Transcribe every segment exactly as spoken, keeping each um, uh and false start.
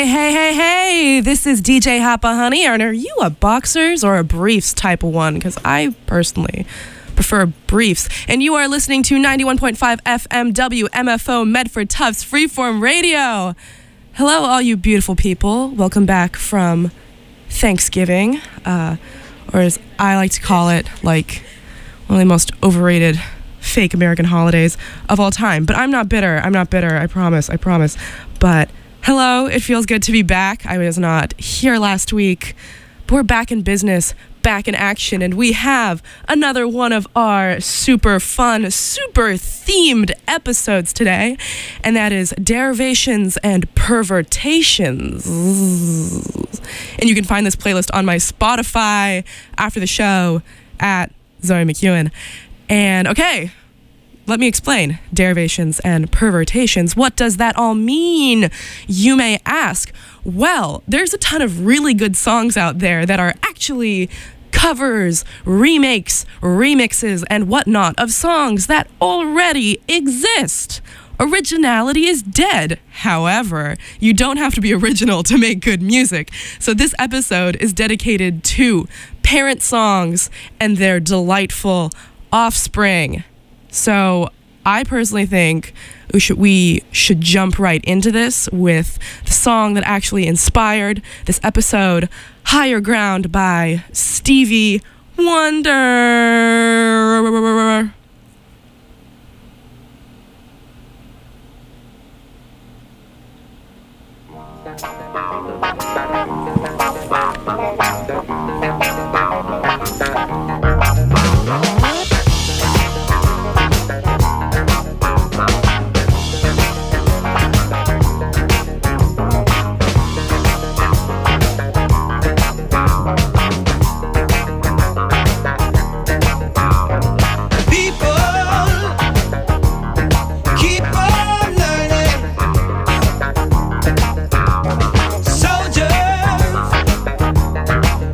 hey, hey, hey, this is D J Hoppa Honey, and are you a boxers or a briefs type of one? Because I personally prefer briefs. And you are listening to ninety-one point five F M W M F O Medford Tufts Freeform Radio. Hello, all you beautiful people. Welcome back from Thanksgiving, uh, or as I like to call it, like one of the most overrated fake American holidays of all time. But I'm not bitter. I'm not bitter. I promise. I promise. But hello, it feels good to be back. I was not here last week, but we're back in business, back in action, and we have another one of our super fun, super themed episodes today, and that is Derivations and Pervertations. And you can find this playlist on my Spotify after the show at Zoe McEwen. And okay, let me explain derivations and pervertations. What does that all mean, you may ask? Well, there's a ton of really good songs out there that are actually covers, remakes, remixes, and whatnot of songs that already exist. Originality is dead. However, you don't have to be original to make good music. So this episode is dedicated to parent songs and their delightful offspring. So I personally think we should, we should jump right into this with the song that actually inspired this episode, Higher Ground by Stevie Wonder. Soldiers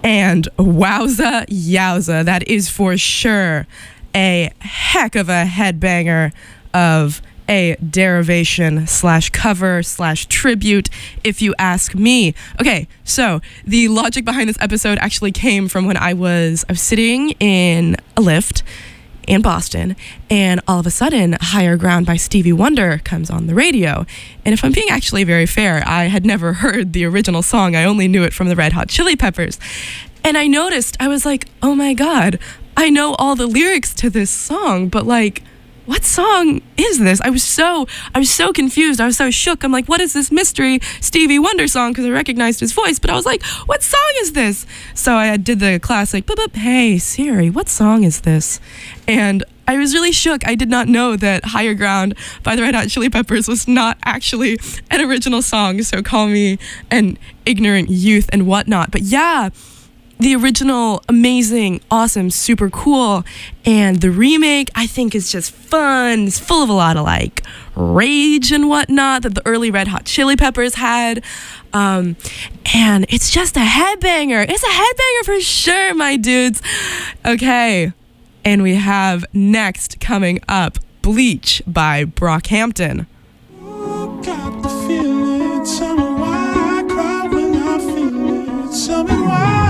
And wowza, yowza, that is for sure a heck of a headbanger of a derivation slash cover slash tribute, if you ask me. Okay, so the logic behind this episode actually came from when I was, I was sitting in a lift in Boston, and all of a sudden, Higher Ground by Stevie Wonder comes on the radio. And if I'm being actually very fair, I had never heard the original song. I only knew it from the Red Hot Chili Peppers. And I noticed, I was like, oh my God, I know all the lyrics to this song, but like, what song is this? I was so, I was so confused. I was so shook. I'm like, what is this mystery Stevie Wonder song? Because I recognized his voice, but I was like, what song is this? So I did the classic, boop, boop, hey, Siri, what song is this? And I was really shook. I did not know that Higher Ground by the Red Hot Chili Peppers was not actually an original song. So call me an ignorant youth and whatnot. But yeah, the original, amazing, awesome, super cool. And the remake, I think, is just fun. It's full of a lot of like rage and whatnot that the early Red Hot Chili Peppers had. Um, and it's just a headbanger. It's a headbanger for sure, my dudes. Okay. And we have next coming up, Bleach by Brockhampton. Oh, got the feeling. Tell me why I cry when I feel it. Tell me why.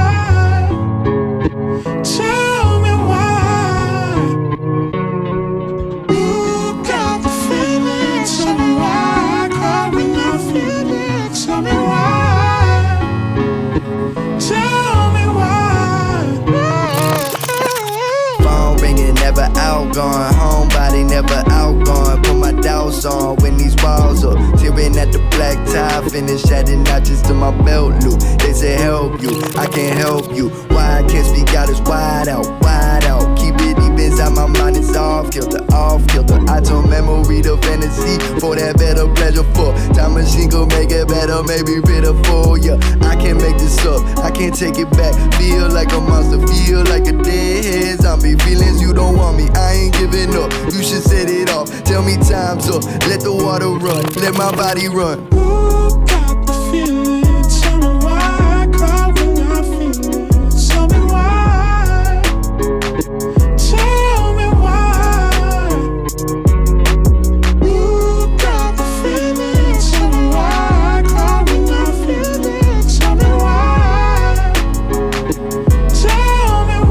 Tell me why. You got the feeling. Tell me why I cry when I feel it. Tell me why. Tell me why. Phone ringing, never outgoing. Homebody never outgoing. Put my doubts on when these walls up. Tearing at the black tie, finish adding notches to my belt loop. They say help you, I can't help you. Why I can't speak out is wide out, wide out. Keep it deep inside my mind, it's off kilter, off kilter. I told memory the fantasy for that better pleasure for. Time machine could make it better, maybe pitiful, yeah. I can't make this up, I can't take it back. Feel like a monster, feel like a deadhead zombie. Feelings you don't want me, I ain't giving up. You should set it off, tell me time's up. Let the water run, let my body run. Ooh, got the feeling. Tell me why I cry when I feel it. Tell me why. Tell me why. Ooh, got the feeling. Tell me why I cry when I feel it. Tell me why. Tell me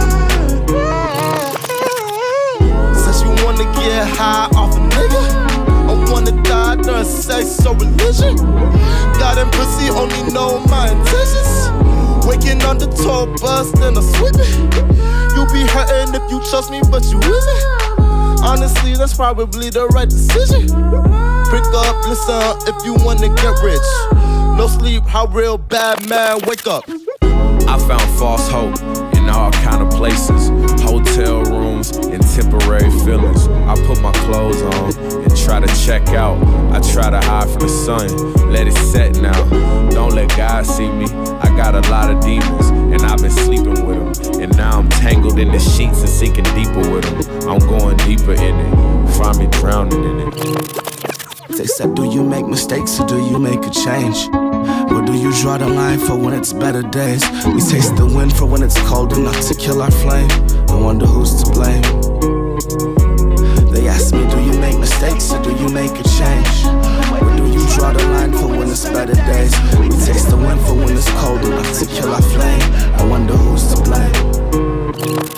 why. Since you wanna get high off a nigga, I wanna die during sex or religion. God and pussy only know my intentions. Waking on the tour bus, then I sweep it. You be hurting if you trust me, but you isn't. Honestly, that's probably the right decision. Pick up, listen if you wanna get rich. No sleep, how real bad man wake up. I found false hope in all kind of places. Hotel rooms and temporary feelings. I put my clothes on and try to check out. I try to hide from the sun, let it set now. Don't let God see me, I got a lot of demons, and I've been sleeping with them. And now I'm tangled in the sheets and sinking deeper with them. I'm going deeper in it, find me drowning in it. They said, do you make mistakes or do you make a change? Or do you draw the line for when it's better days? We taste the wind for when it's cold enough to kill our flame. I wonder who's to blame. They ask me, do you make mistakes or do you make a change? Or do you draw the line for when it's better days? We taste the wind for when it's cold enough to kill our flame. I wonder who's to blame.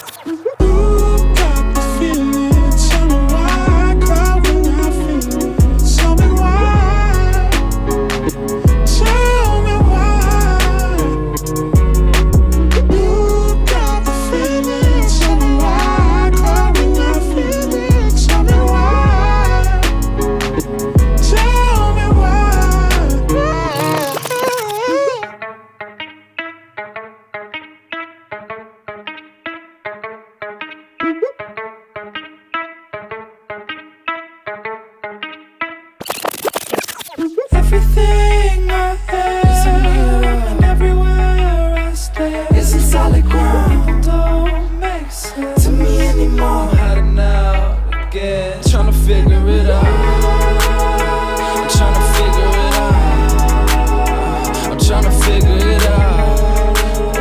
Everything I have is a mirror, and everywhere I stay is a solid ground. People don't make sense to me anymore. I'm hiding out again, trying to figure it out. I'm trying to figure it out. I'm trying to figure it out.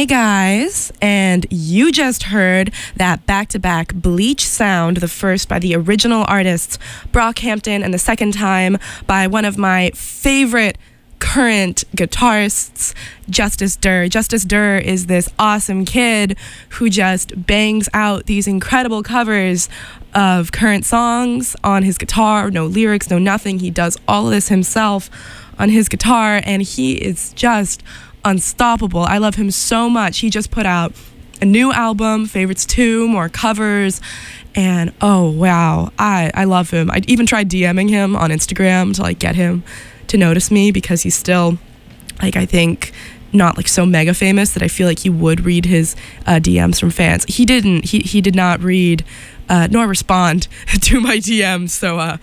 guys, and you just heard that back-to-back Bleach sound, the first by the original artists Brockhampton and the second time by one of my favorite current guitarists, Justice Durr. Justice Durr is this awesome kid who just bangs out these incredible covers of current songs on his guitar, no lyrics, no nothing. He does all of this himself on his guitar, and he is just unstoppable. I love him so much. He just put out a new album, Favorites two, more covers, and oh wow, I, I love him. I even tried DMing him on Instagram to like get him to notice me, because he's still, like, I think not like so mega famous that I feel like he would read his uh, D Ms from fans. He didn't. He he did not read uh, nor respond to my D Ms. So uh,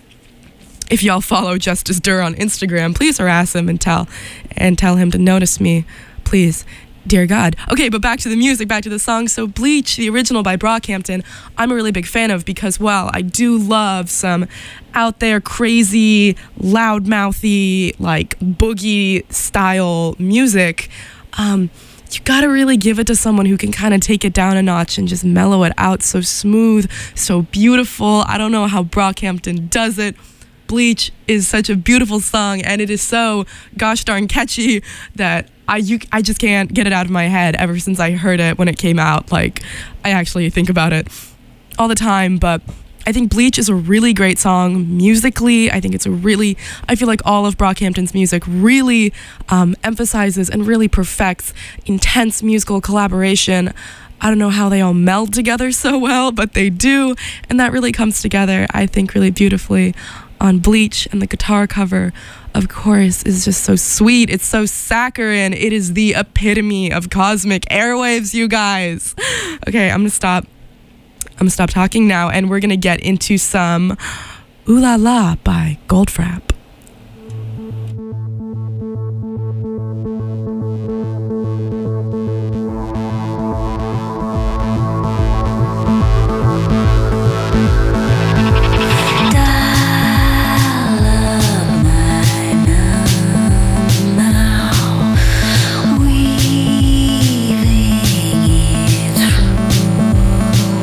if y'all follow Justice Durr on Instagram, please harass him and tell and tell him to notice me, please. Dear God. Okay, but back to the music, back to the song. So Bleach, the original by Brockhampton, I'm a really big fan of because, well, I do love some out there crazy, loudmouthy, like boogie style music. Um, you gotta really give it to someone who can kind of take it down a notch and just mellow it out. So smooth, so beautiful. I don't know how Brockhampton does it. Bleach is such a beautiful song, and it is so gosh darn catchy that I you I just can't get it out of my head ever since I heard it when it came out. Like, I actually think about it all the time. But I think Bleach is a really great song musically. I think it's a really, I feel like all of Brockhampton's music really um, emphasizes and really perfects intense musical collaboration. I don't know how they all meld together so well, but they do, and that really comes together, I think, really beautifully on Bleach. And the guitar cover, of course, is just so sweet. It's so saccharine. It is the epitome of cosmic airwaves, you guys. Okay, I'm gonna stop. I'm gonna stop talking now, and we're gonna get into some Ooh La La by Goldfrapp.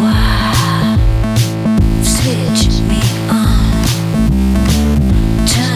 Switch me on.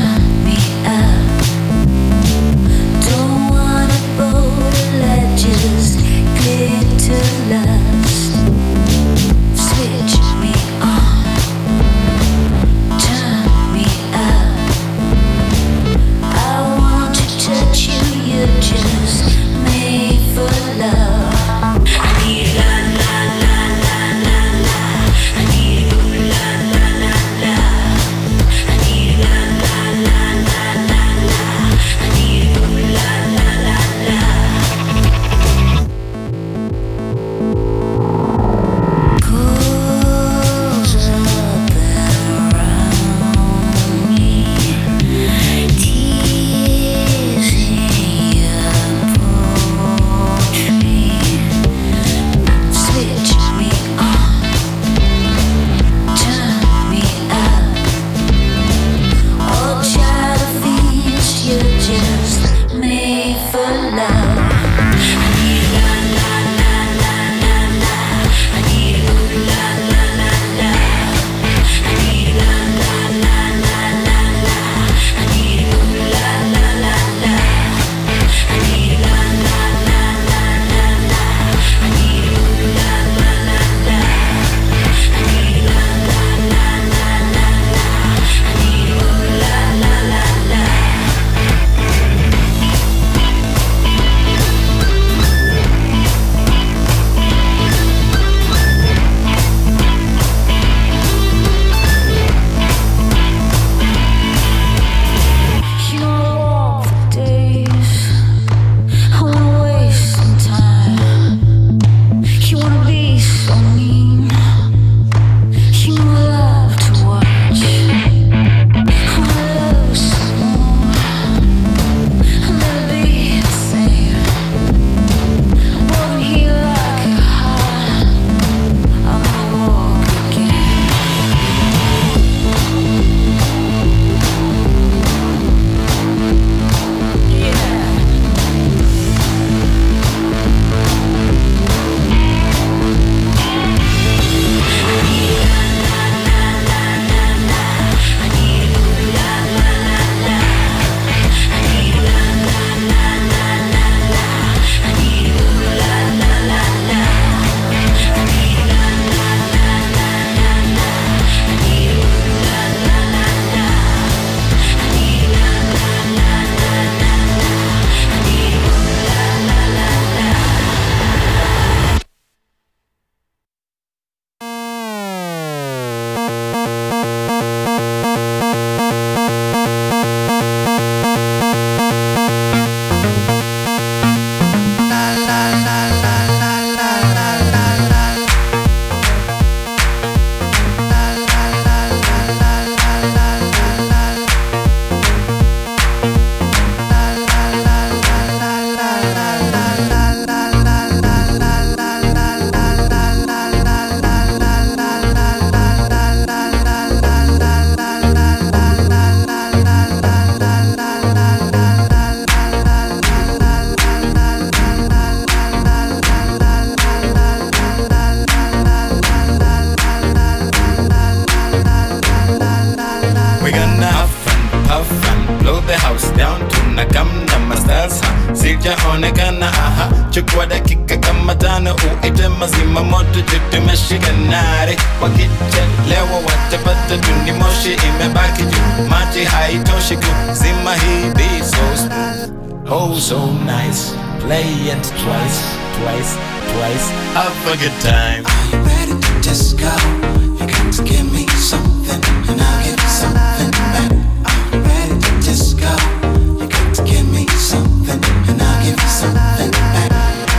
sijaonekana. Aha, chukua dakika kama tano uite mazima moto tumeshikanare. Wakichelewa watapata tundi moshi imebaki juu. Maji haitoshi kuzima hii beat so smooth, oh so nice. Play it twice, twice, twice. Have a good time. Are you ready to just go? You got to give me something and I'll give you something back. Are you ready to just go? You got to give me something and I'll give you something back.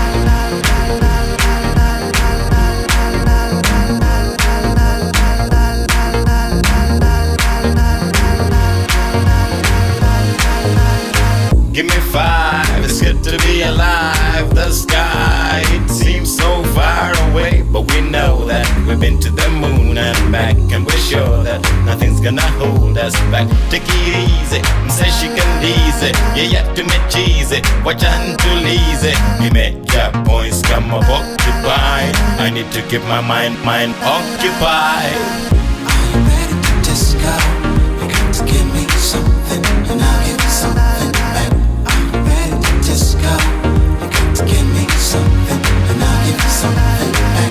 Give me five, it's good to be alive. The sky, it seems so far away, but we know that we've been to the moon and back, and we're sure that nothing's gonna hold us back. Take it easy, say she can easy. Yeah, yet to me cheesy, watch and to easy. We make your points come up occupy. I need to keep my mind, mind occupied. Are you ready to just go? You got to give me something and I'll give you something back. Just go, you got to give me something and I'll give you something back.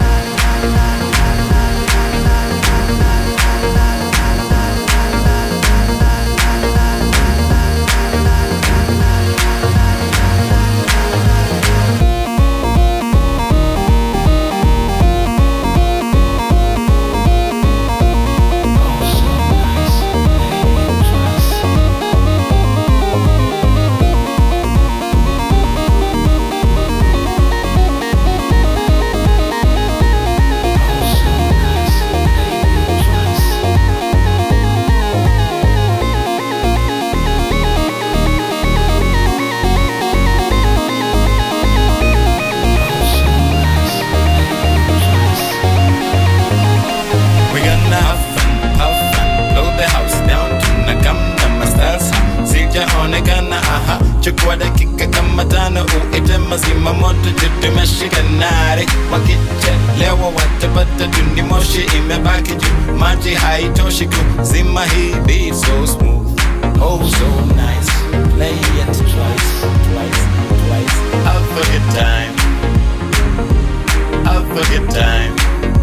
Chukua dakika kama tano uite mazima moto tumeshikanare. Wakichelewa watapata tundi moshi imebaki juu. Maji haitoshi kuzima hii beat so smooth, oh so nice. Play it twice, twice, twice. Have a good time, have a good time.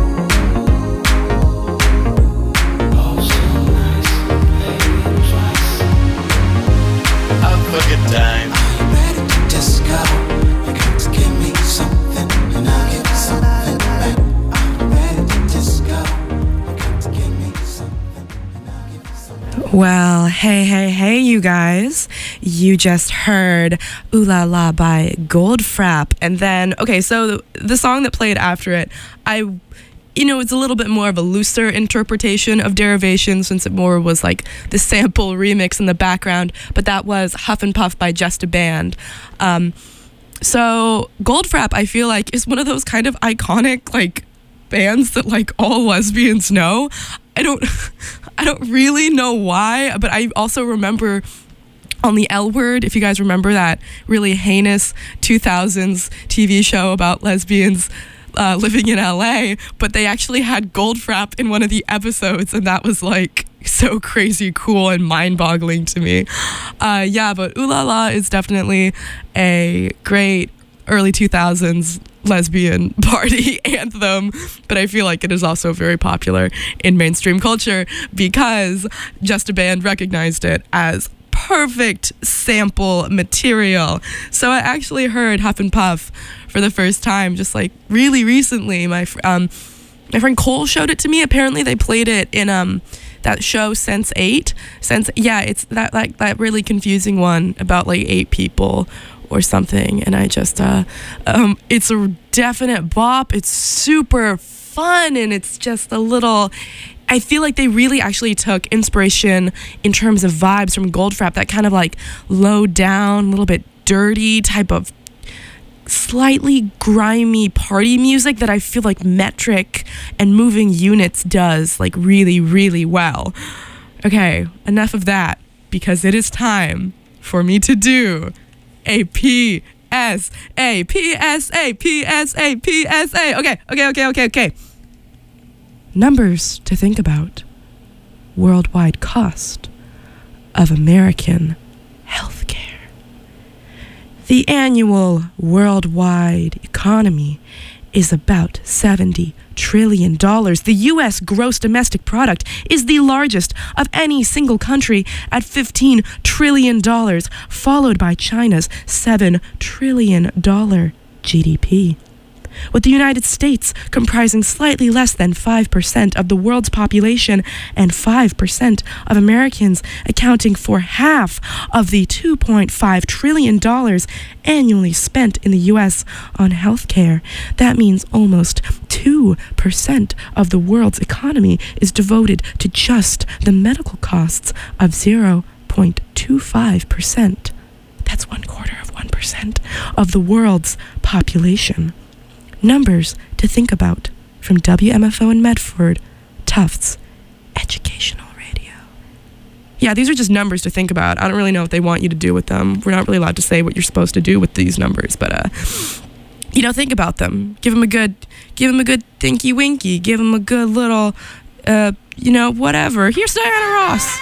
Have a good time. Are you ready to just go? You got to give me something and I'll give you something back. Are you ready to just go? You got to give me something and I'll give you something. Well, hey, hey, hey, you guys. You just heard Ooh La La by Goldfrapp. And then, okay, so the, the song that played after it, I... you know, it's a little bit more of a looser interpretation of Derivation, since it more was like the sample remix in the background, but that was Huff and Puff by Just a Band. Um, so Goldfrapp, I feel like, is one of those kind of iconic like bands that like all lesbians know. I don't, I don't really know why, but I also remember on the L Word, if you guys remember that really heinous two thousands T V show about lesbians Uh, living in L A, but they actually had Goldfrapp in one of the episodes, and that was like so crazy cool and mind-boggling to me. Uh, yeah, but Ooh La La is definitely a great early two thousands lesbian party anthem, but I feel like it is also very popular in mainstream culture because Just a Band recognized it as perfect sample material. So I actually heard Huff and Puff for the first time just like really recently. My um my friend Cole showed it to me. Apparently they played it in um that show Sense eight. Sense yeah, it's that like that really confusing one about like eight people or something, and I just uh um it's a definite bop. It's super fun, and it's just a little, I feel like they really actually took inspiration in terms of vibes from Goldfrapp, that kind of like low down, a little bit dirty type of slightly grimy party music that I feel like Metric and Moving Units does like really, really well. Okay, enough of that, because it is time for me to do a P S A, P S A, P S A, P S A. Okay, okay, okay, okay, okay. Numbers to think about. Worldwide cost of American healthcare. The annual worldwide economy is about seventy trillion dollars. The U S gross domestic product is the largest of any single country at fifteen trillion dollars, followed by China's seven trillion dollars G D P. With the United States comprising slightly less than five percent of the world's population and five percent of Americans accounting for half of the two point five trillion dollars annually spent in the U S on healthcare. That means almost two percent of the world's economy is devoted to just the medical costs of zero point two five percent. That's one quarter of one percent of the world's population. Numbers to think about from W M F O in Medford, Tufts Educational Radio. Yeah, these are just numbers to think about. I don't really know what they want you to do with them. We're not really allowed to say what you're supposed to do with these numbers, but uh, you know, think about them. Give them a good, give them a good thinky winky. Give them a good little, uh, you know, whatever. Here's Diana Ross.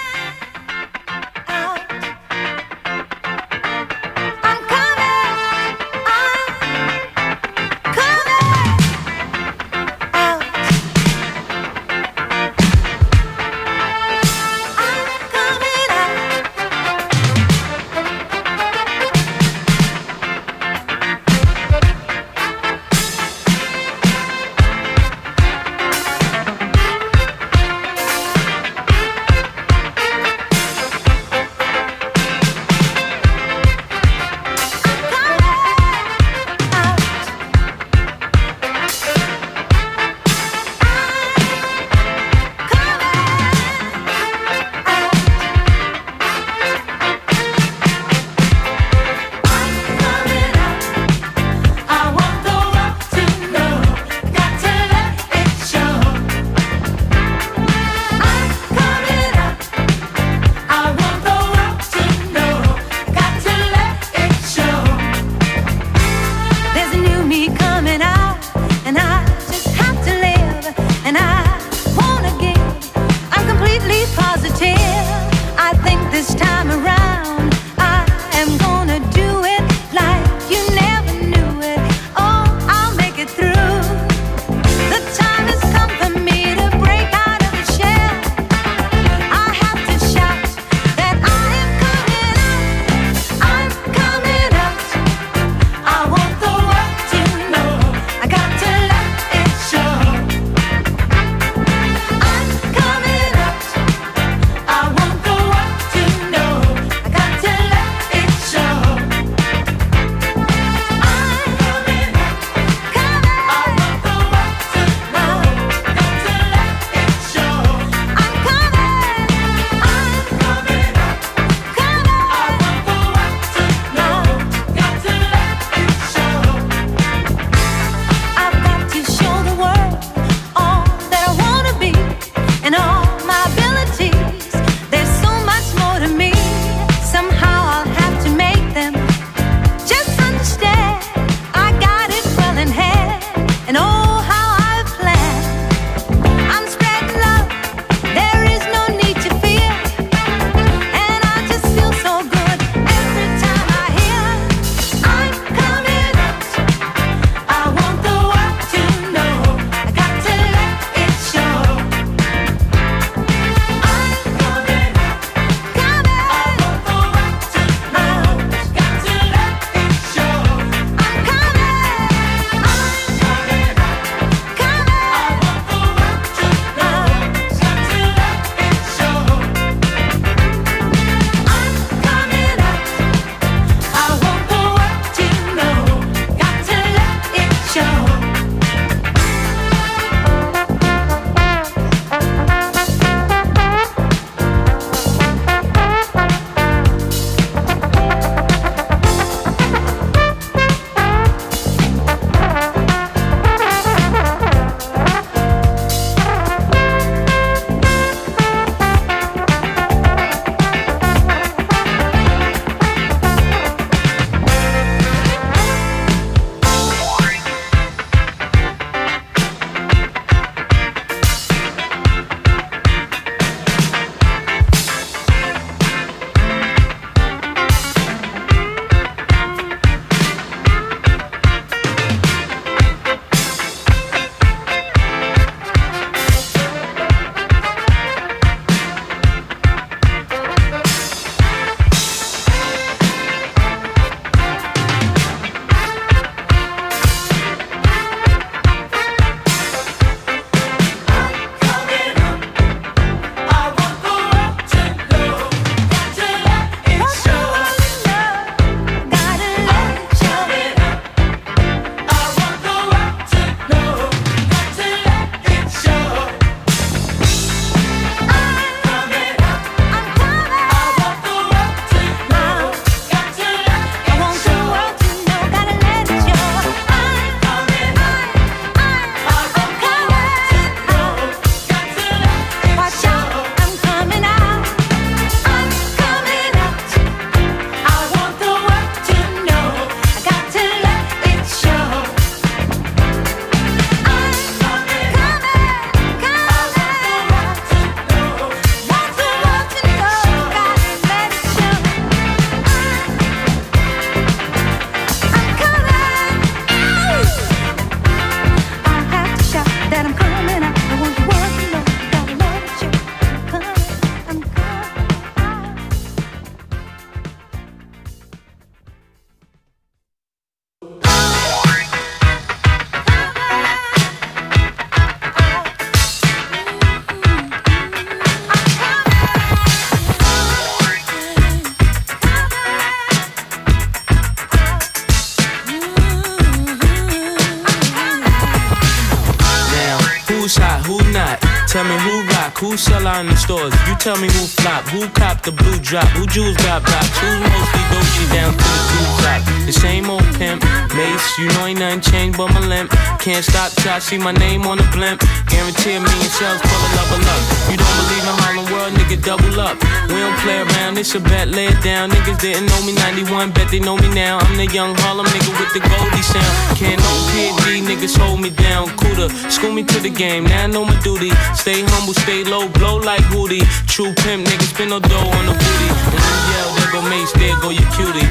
who's hot, who not? Tell me who rock, who sell out in the stores. You tell me who flop, who cop the blue drop, who jewels got blocks, who's mostly Dolce down to the two top. The same old pimp, Mace, you know ain't nothing changed but my limp. Can't stop till I see my name on the blimp. Guarantee a million shells full of level up. You don't believe in Harlem World, nigga, double up. We don't play around, it's a bet, lay it down. Niggas didn't know me ninety-one, bet they know me now. I'm the young Harlem nigga with the Goldie sound. Can't no P and D, niggas hold me down. Cooler, school me to the game, now I know my duty. Stay humble, stay low, blow like Hootie. True pimp, niggas spin no dough on the booty. And when you yell, there go Mace, there go your cutie.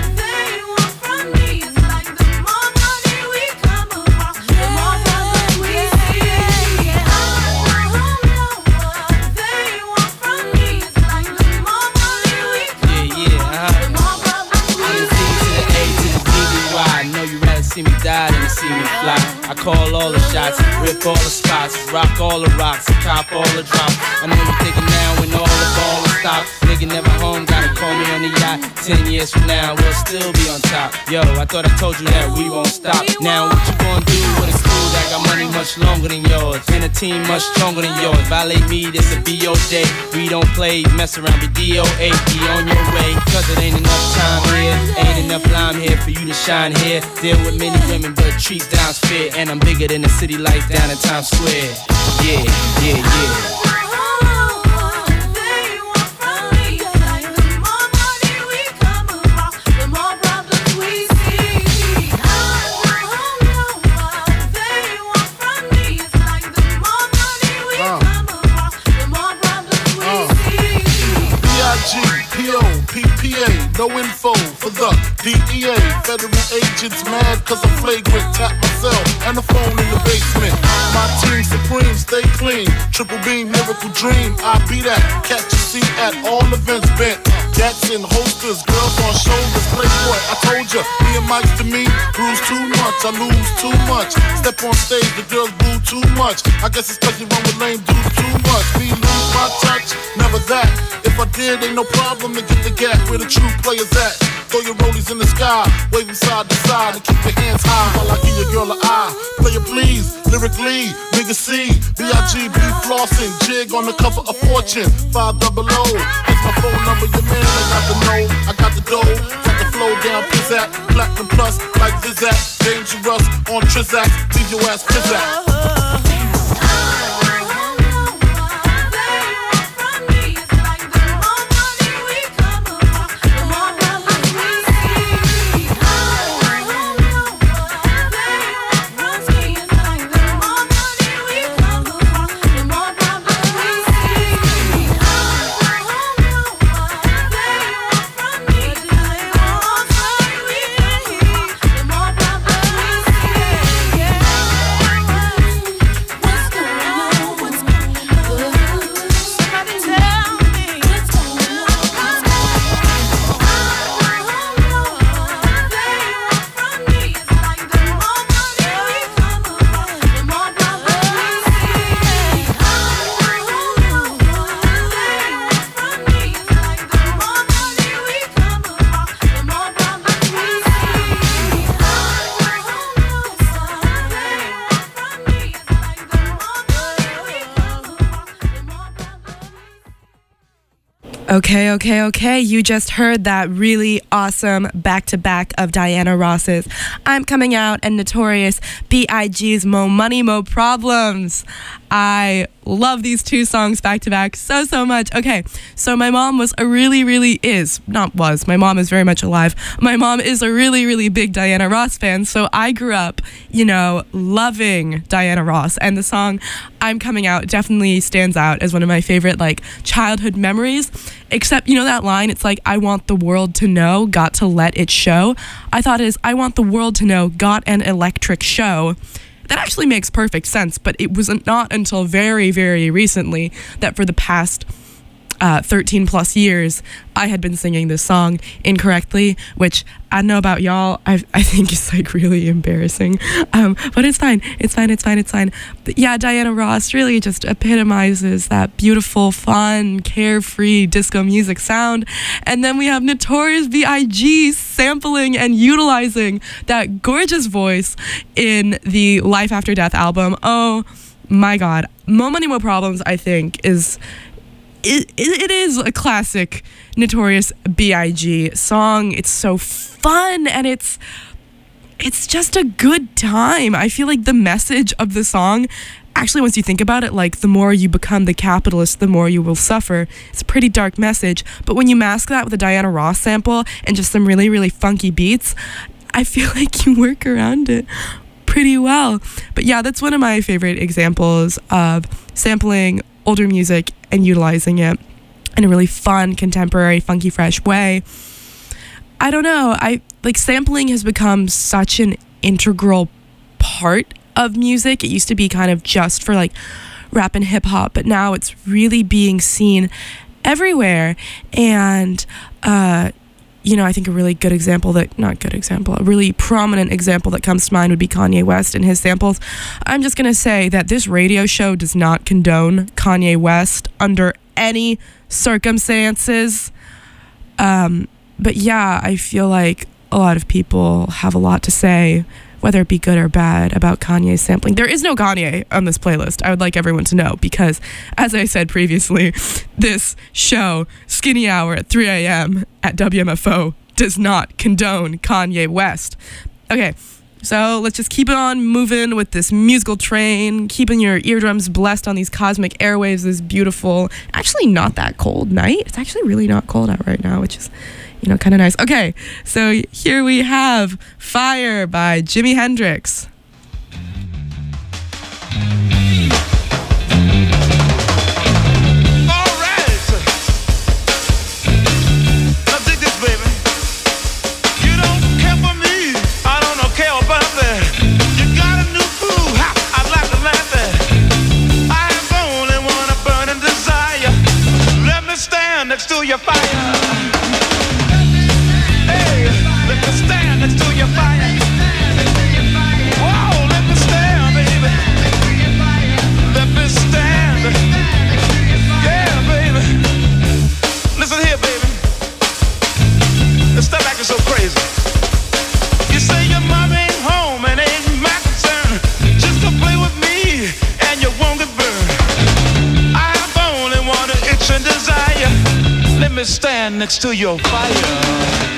See me die than to see me fly. I call all the shots, rip all the spots, rock all the rocks, cop all the drops. I know you thinking now when all the ball is stopped. Nigga never home, gotta call me on the yacht. Ten years from now, we'll still be on top. Yo, I thought I told you that we won't stop. Now what you gonna do with a crew that got money much longer than yours, and a team much stronger than yours? Violate me, this a B O day. We don't play, mess around, be D O A. Be on your way, cause it ain't enough time here. Ain't enough lime here for you to shine here. Deal with many women, but treat down's fair. And I'm bigger than the city lights down in Times Square. Yeah, yeah, yeah. No info for the D E A. Federal agents mad cause I'm flagrant. Tap myself and the phone in the basement. My team supreme, stay clean. Triple beam, miracle dream. I be that. Catch a seat at all events bent. Gats in holsters, girls on shoulders. Playboy, I told ya, me and Mike's to me. Bruise too much, I lose too much. Step on stage, the girls boo too much. I guess it's cause you run with lame dudes too much. Me lose my touch, never that. If I did, ain't no problem to get the gap where the true players at. Throw your rollies in the sky, waving side to side, and keep your hands high while I give your girl an eye. Play it please, lyrically, nigga C, B I G B flossing, jig on the cover of Fortune, five double O. It's my phone number, your man, I got the know, I got the dough, got the flow down, pizzazz, platinum plus, like Zizak, dangerous on Trizak, leave your ass pizzazz. Okay, okay, okay. You just heard that really awesome back-to-back of Diana Ross's I'm Coming Out and Notorious B I G's Mo Money, Mo Problems. I love these two songs back-to-back so, so much. Okay, so my mom was a really, really is, not was, my mom is very much alive. My mom is a really, really big Diana Ross fan, so I grew up, you know, loving Diana Ross, and the song I'm Coming Out definitely stands out as one of my favorite, like, childhood memories. Except, you know that line, it's like, I want the world to know, got to let it show. I thought it is, I want the world to know, got an electric show. That actually makes perfect sense, but it was not until very, very recently that for the past uh, thirteen plus years, I had been singing this song incorrectly, which I don't know about y'all, I I think is like really embarrassing. Um, but it's fine, it's fine, it's fine, it's fine. But yeah, Diana Ross really just epitomizes that beautiful, fun, carefree disco music sound. And then we have Notorious B I G sampling and utilizing that gorgeous voice in the Life After Death album. Oh my God, Mo Money Mo Problems, I think, is it, it, it is a classic Notorious B I G song. It's so fun, and it's it's just a good time. I feel like the message of the song, actually, once you think about it, like, the more you become the capitalist, the more you will suffer. It's a pretty dark message. But when you mask that with a Diana Ross sample and just some really, really funky beats, I feel like you work around it pretty well. But yeah, that's one of my favorite examples of sampling older music and utilizing it in a really fun, contemporary, funky, fresh way. I don't know. I like sampling has become such an integral part of music. It used to be kind of just for like rap and hip hop, but now it's really being seen everywhere. And uh you know, I think a really good example that, not good example, a really prominent example that comes to mind would be Kanye West and his samples. I'm just going to say that this radio show does not condone Kanye West under any circumstances. Um, but yeah, I feel like a lot of people have a lot to say, whether it be good or bad, about Kanye's sampling. There is no Kanye on this playlist, I would like everyone to know, because, as I said previously, this show, Skinny Hour at three a.m. at W M F O, does not condone Kanye West. Okay, so let's just keep on moving with this musical train, keeping your eardrums blessed on these cosmic airwaves this beautiful, actually not that cold night. It's actually really not cold out right now, which is, you know, kind of nice. Okay, so here we have Fire by Jimi Hendrix. All right. Now dig this, baby. You don't care for me. I don't care about that. You got a new groove. Ha, I like to like that. I am only one a burning desire. Let me stand next to your fire. Stand next to your fire. Whoa, let me stand, baby. Let me stand. Yeah, baby. Listen here, baby. Stop acting so crazy. You say your mom ain't home and ain't my concern. Just to play with me and you won't get burned. I have only one itch and desire. Let me stand next to your fire.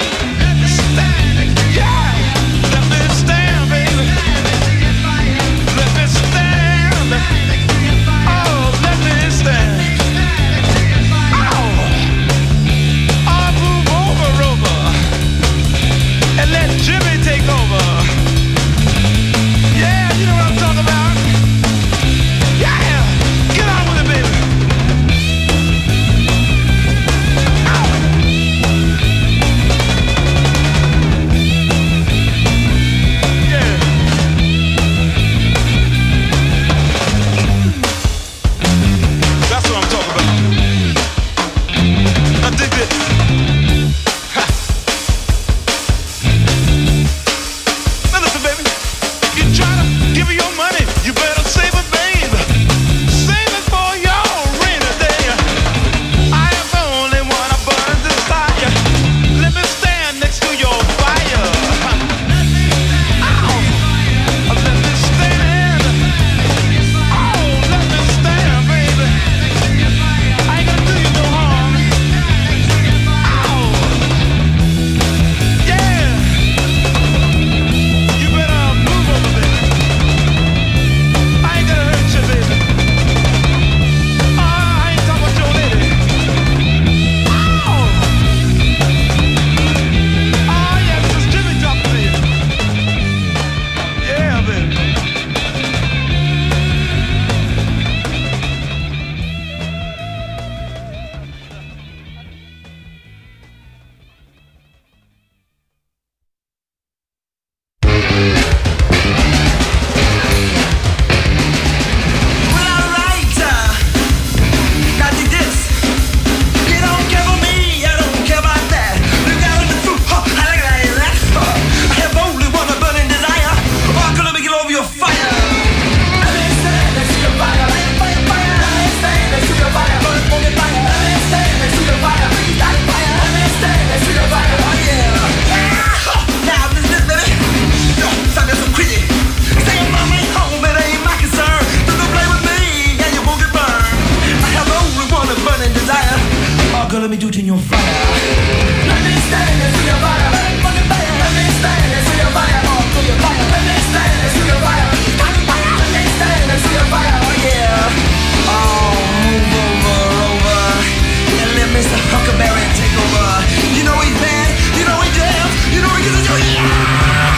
let me do it in your fire. Let me stand and see your fire. Fucking fire. Let me stand and see your fire. Oh, through your fire. Let me stand and see your fire. Let me stand and see your fire. Oh yeah. Oh, move over, over, and let Mister Huckleberry take over. You know he's bad. You know he jams. You know he gets a joy. Yeah.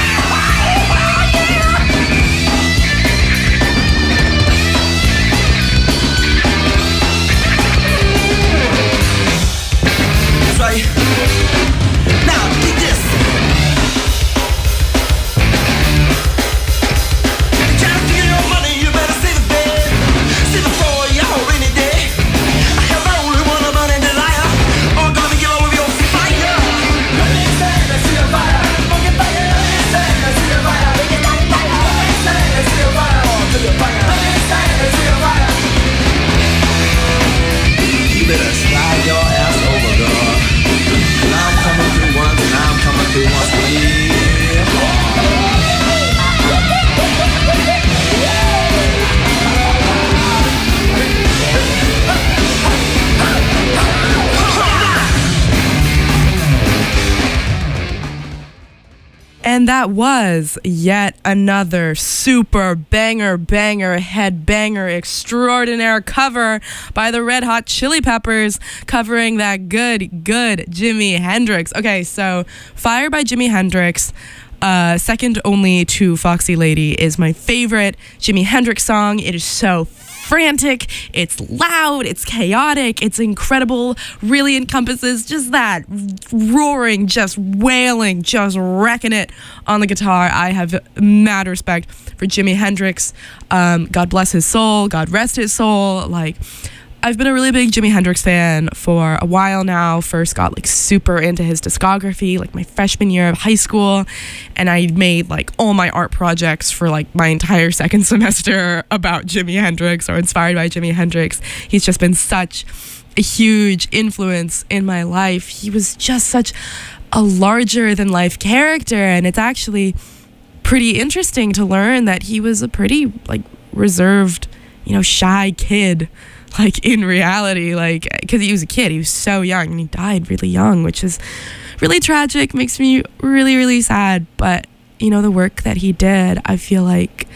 Right. Now, dig this. You're trying to get your money, you better see the bed. See the floor, y'all rainy day. I have only one money desire. Or gonna get over your fire. Let me stand and see the fire. Fucking fire. Let me stand and see the fire. Let me stand and see the fire. Oh, to the fire. Let me stand and see the fire. You better slide your ass over, girl. I'm coming through once, and I'm coming through once for you. And that was yet another super banger, banger, head banger extraordinaire cover by the Red Hot Chili Peppers, covering that good, good Jimi Hendrix. Okay, so Fire by Jimi Hendrix, uh, second only to Foxy Lady, is my favorite Jimi Hendrix song. It is so frantic, it's loud, it's chaotic, it's incredible, really encompasses just that roaring, just wailing, just wrecking it on the guitar. I have mad respect for Jimi Hendrix. Um, God bless his soul, God rest his soul. Like, I've been a really big Jimi Hendrix fan for a while now. First got like super into his discography like my freshman year of high school, and I made like all my art projects for like my entire second semester about Jimi Hendrix or inspired by Jimi Hendrix. He's just been such a huge influence in my life. He was just such a larger than life character, and it's actually pretty interesting to learn that he was a pretty like reserved, you know, shy kid. Like in reality, like, because he was a kid, he was so young, and he died really young, which is really tragic, makes me really, really sad. But, you know, the work that he did, I feel like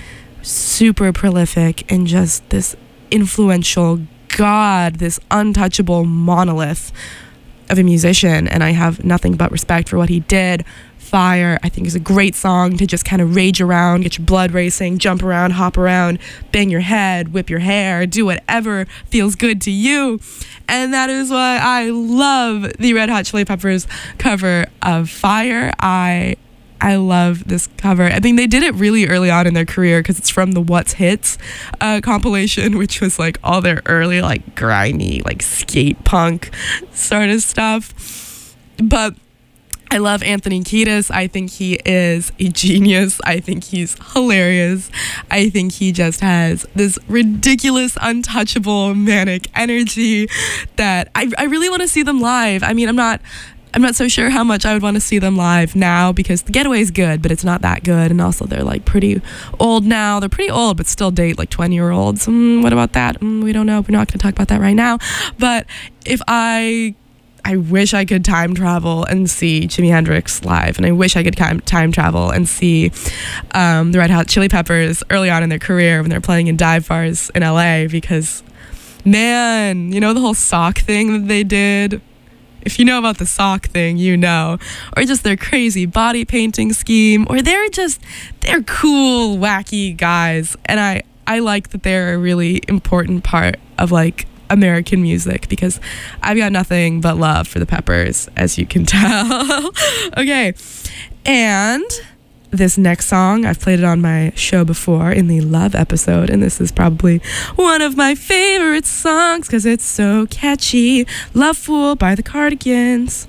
super prolific and just this influential god, this untouchable monolith of a musician. And I have nothing but respect for what he did. Fire, I think, is a great song to just kind of rage around, get your blood racing, jump around, hop around, bang your head, whip your hair, do whatever feels good to you. And that is why I love the Red Hot Chili Peppers cover of Fire. I I love this cover. I think they did it really early on in their career because it's from the What's Hits uh, compilation, which was like all their early like grimy, like skate punk sort of stuff. But I love Anthony Kiedis. I think he is a genius. I think he's hilarious. I think he just has this ridiculous, untouchable, manic energy that I, I really want to see them live. I mean, I'm not I'm not so sure how much I would want to see them live now because The Getaway is good, but it's not that good. And also they're like pretty old now. They're pretty old, but still date like twenty year olds. Mm, what about that? Mm, we don't know. We're not going to talk about that right now. But if I... I wish I could time travel and see Jimi Hendrix live, and I wish I could time, time travel and see um, the Red Hot Chili Peppers early on in their career when they're playing in dive bars in L A, because, man, you know the whole sock thing that they did? If you know about the sock thing, you know. Or just their crazy body painting scheme, or they're just, they're cool, wacky guys, and I, I like that they're a really important part of, like, American music, because I've got nothing but love for the Peppers, as you can tell. Okay, and this next song, I've played it on my show before in the Love episode, and this is probably one of my favorite songs because it's so catchy. Love Fool by the Cardigans.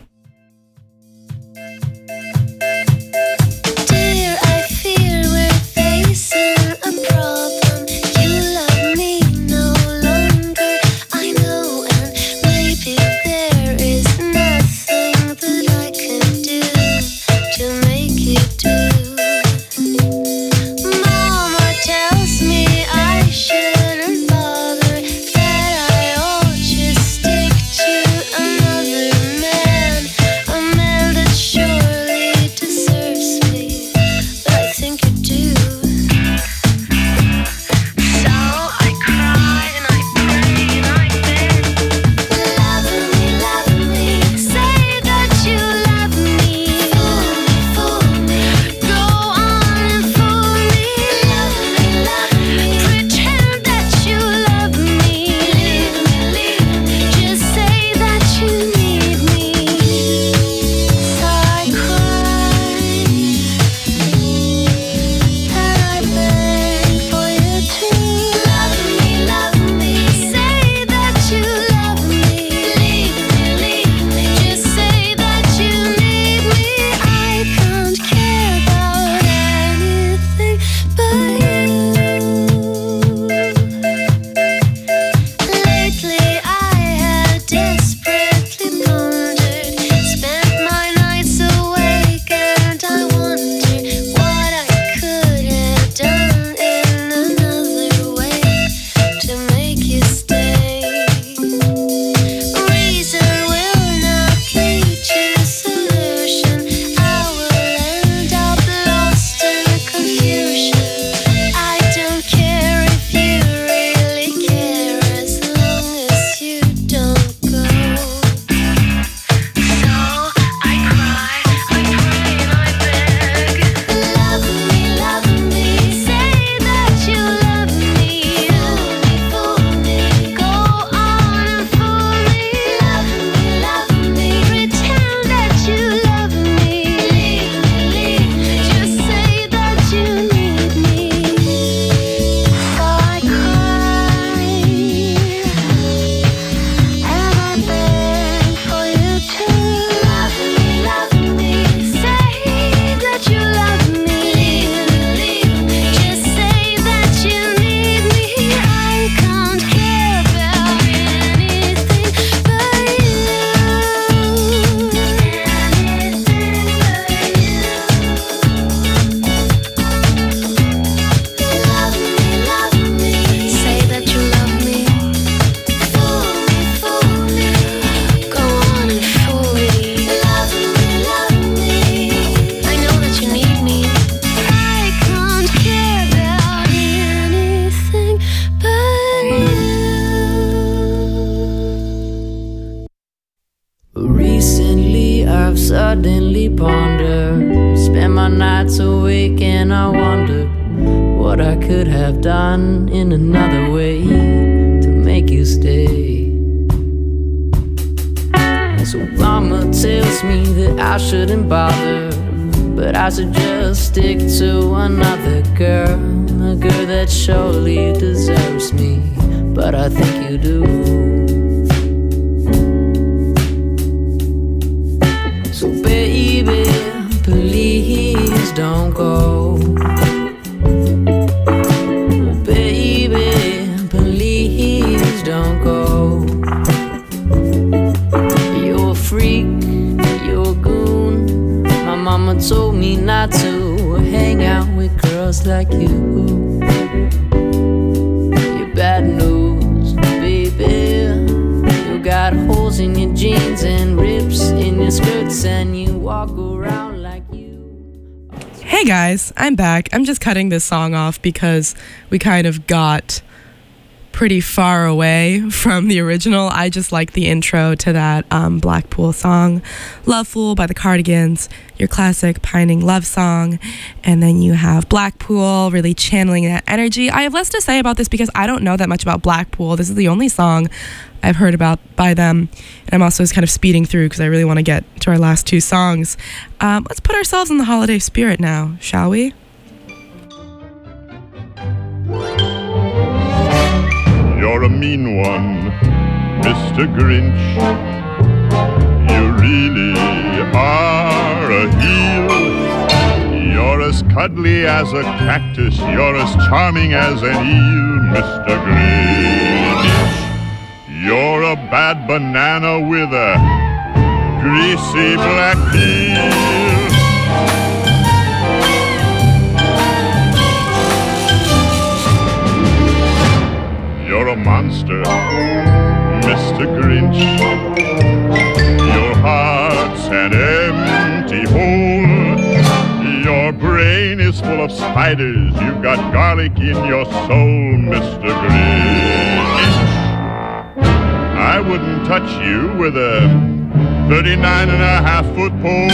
Dear, I fear we're facing a problem. You love me no longer, I know, and maybe there is nothing that I can do to make it do. Mama tells me I shouldn't bother, that I ought just stick to another suddenly ponder. Spend my nights awake and I wonder what I could have done in another way to make you stay. And so mama tells me that I shouldn't bother, but I should just stick to another girl, a girl that surely deserves me, but I think you do. So baby, please don't go. Baby, please don't go. You're a freak, you're a goon. My mama told me not to hang out with girls like you. You're bad news, baby. You got holes in your jeans and rips in your skirts, and you walk around like you. Hey guys, I'm back. I'm just cutting this song off because we kind of got pretty far away from the original. I just like the intro to that um, Blackpool song, Love Fool by the Cardigans, your classic pining love song. And then you have Blackpool really channeling that energy. I have less to say about this because I don't know that much about Blackpool. This is the only song I've heard about by them. And I'm also just kind of speeding through because I really want to get to our last two songs. Um, let's put ourselves in the holiday spirit now, shall we? You're a mean one, Mister Grinch. You really are a heel. You're as cuddly as a cactus. You're as charming as an eel, Mister Grinch. You're a bad banana with a greasy black peel. You're a monster, Mister Grinch. Your heart's an empty hole. Your brain is full of spiders. You've got garlic in your soul, Mister Grinch. I wouldn't touch you with a thirty-nine and a half foot pole.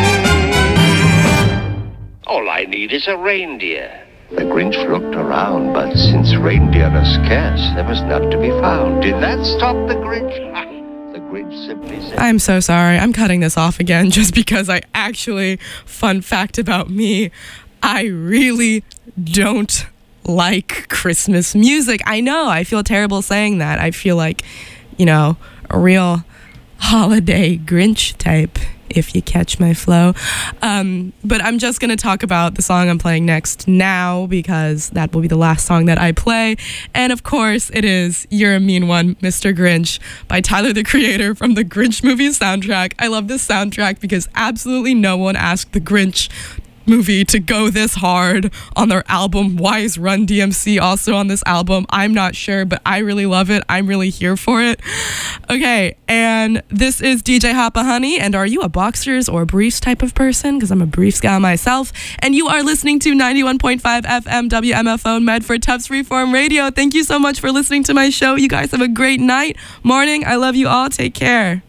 All I need is a reindeer. The Grinch looked around, but since reindeer are scarce, there was none to be found. Did that stop the Grinch? The Grinch simply said... I'm so sorry. I'm cutting this off again just because I actually, fun fact about me, I really don't like Christmas music. I know, I feel terrible saying that. I feel like, you know, a real holiday Grinch type, if you catch my flow. Um, but I'm just going to talk about the song I'm playing next now because that will be the last song that I play. And of course, it is You're a Mean One, Mister Grinch by Tyler, the Creator, from the Grinch movie soundtrack. I love this soundtrack because absolutely no one asked the Grinch movie to go this hard on their album. Why is Run D M C also on this album? I'm not sure, but I really love it. I'm really here for it. Okay, and this is D J Hoppa Honey, and are you a boxers or briefs type of person? Because I'm a briefs gal myself, and you are listening to ninety-one point five F M W M F O Medford Tufts Freeform Radio. Thank you so much for listening to my show. You guys have a great night, morning. I love you all. Take care.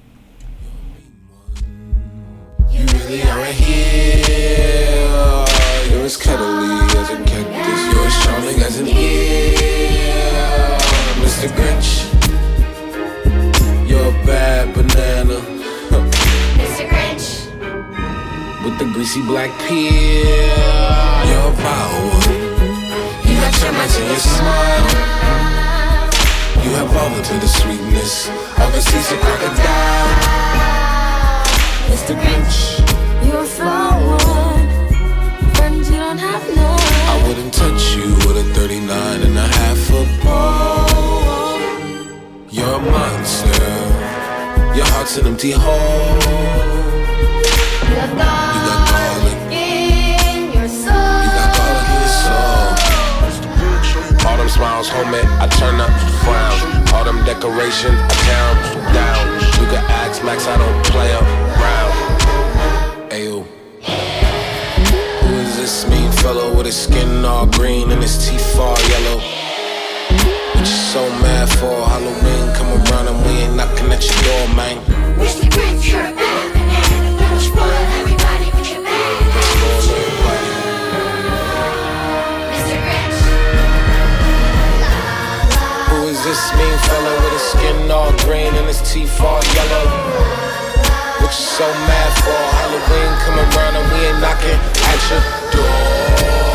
You really are a heel. You're as cuddly as a cactus. You're as charming as an eel, Mister Grinch. You're a bad banana, Mister Grinch. With the greasy black peel. You're a vile one. You got termites in your smile. You have all the bitter sweetness of a seasoned crocodile, Mister Grinch. You're a flower one, friends you don't have none. I wouldn't touch you with a thirty-nine and a half foot pole. You're a monster. Your heart's an empty hole. You got garlic in your soul. You got garlic in your soul. All them smiles, homie, I turn up, frown. All them decorations, I tear them down. You can ask Max, I don't play around. Ayo. Who is this mean fellow with his skin all green and his teeth all yellow? What you so mad for? Halloween come around and we ain't knocking at your door, man. Mister Grinch, you're a bad banana, you're a Halloween fella with his skin all green and his teeth all yellow. What you so mad for? Halloween come around and we ain't knocking at your door.